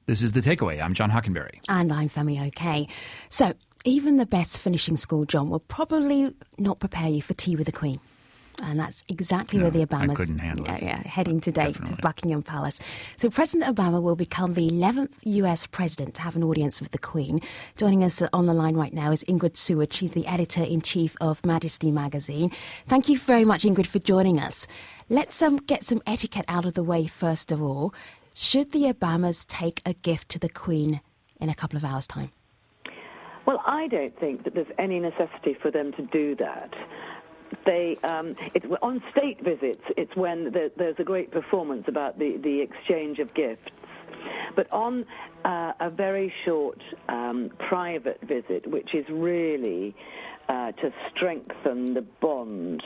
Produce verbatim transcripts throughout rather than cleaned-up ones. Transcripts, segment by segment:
This is The Takeaway. I'm John Hockenberry. And I'm Femi Oke. So, even the best finishing school, John, will probably not prepare you for tea with the Queen. And that's exactly No, where the Obamas I couldn't handle yeah, it. yeah, heading today Definitely. to Buckingham Palace. So President Obama will become the eleventh U S president to have an audience with the Queen. Joining us on the line right now is Ingrid Seward. She's the editor-in-chief of Majesty magazine. Thank you very much, Ingrid, for joining us. Let's um, get some etiquette out of the way first of all. Should the Obamas take a gift to the Queen in a couple of hours' time? Well, I don't think that there's any necessity for them to do that. They, um, it's, on state visits, it's when the, there's a great performance about the, the exchange of gifts. But on uh, a very short um, private visit, which is really uh, to strengthen the bond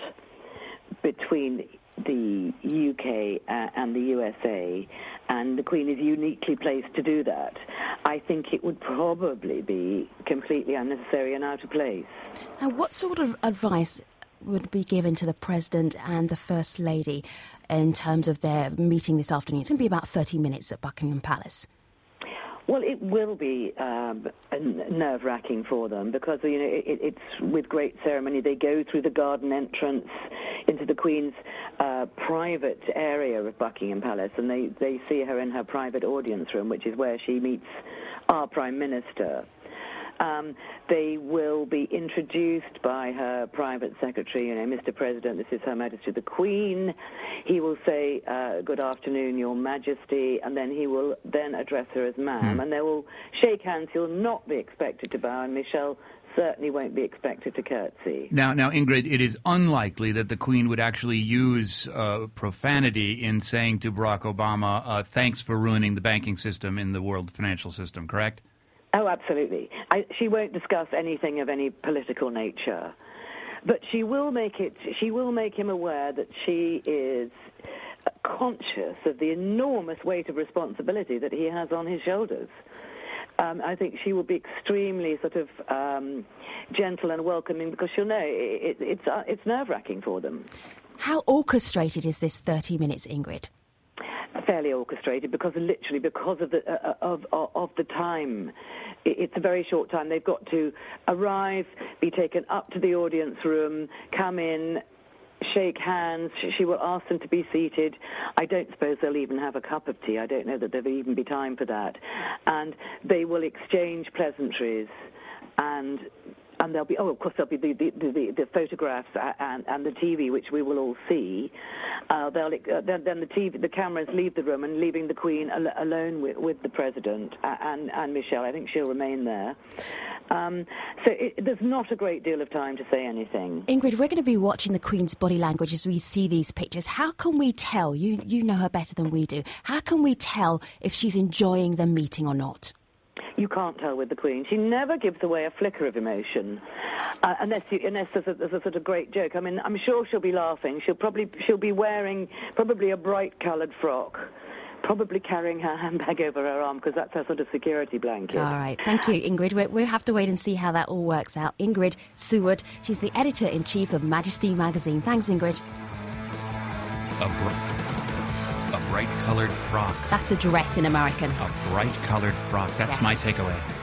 between the U K uh, and the U S A, and the Queen is uniquely placed to do that, I think it would probably be completely unnecessary and out of place. Now, what sort of advice would be given to the President and the First Lady in terms of their meeting this afternoon? It's going to be about thirty minutes at Buckingham Palace. Well, it will be um, nerve-wracking for them because, you know, it, it's with great ceremony. They go through the garden entrance into the Queen's uh, private area of Buckingham Palace, and they, they see her in her private audience room, which is where she meets our Prime Minister. Um, they will be introduced by her private secretary, you know, Mister President, this is Her Majesty the Queen. He will say, uh, good afternoon, Your Majesty, and then he will then address her as ma'am, Hmm. and they will shake hands. He'll not be expected to bow, and Michelle certainly won't be expected to curtsy. Now, now, Ingrid, it is unlikely that the Queen would actually use uh, profanity in saying to Barack Obama, uh, thanks for ruining the banking system in the world financial system, correct? Oh, absolutely. I, she won't discuss anything of any political nature, but she will make it. She will make him aware that she is conscious of the enormous weight of responsibility that he has on his shoulders. Um, I think she will be extremely sort of um, gentle and welcoming because she'll know it, it, it's uh, it's nerve-wracking for them. How orchestrated is this thirty minutes, Ingrid? Fairly orchestrated because literally because of the uh, of, of of the time. It's a very short time. They've got to arrive, be taken up to the audience room, come in, shake hands. She will ask them to be seated. I don't suppose they'll even have a cup of tea. I don't know that there'll even be time for that. And they will exchange pleasantries, and and there'll be, oh, of course, there'll be the, the, the, the photographs and, and the T V, which we will all see. Uh, they'll, uh, then, then the T V, the cameras leave the room and leaving the Queen al- alone with, with the President and, and Michelle. I think she'll remain there. Um, so it, there's not a great deal of time to say anything. Ingrid, we're going to be watching the Queen's body language as we see these pictures. How can we tell, you, you know her better than we do, how can we tell if she's enjoying the meeting or not? You can't tell with the Queen. She never gives away a flicker of emotion, uh, unless you, unless there's a, there's a sort of great joke. I mean, I'm sure she'll be laughing. She'll probably she'll be wearing probably a bright-coloured frock, probably carrying her handbag over her arm because that's her sort of security blanket. All right, thank you, Ingrid. We we'll have to wait and see how that all works out. Ingrid Seward, she's the editor-in-chief of Majesty magazine. Thanks, Ingrid. A, br- a bright-colored frock. That's a dress in American. A bright-colored frock. That's Yes. my takeaway.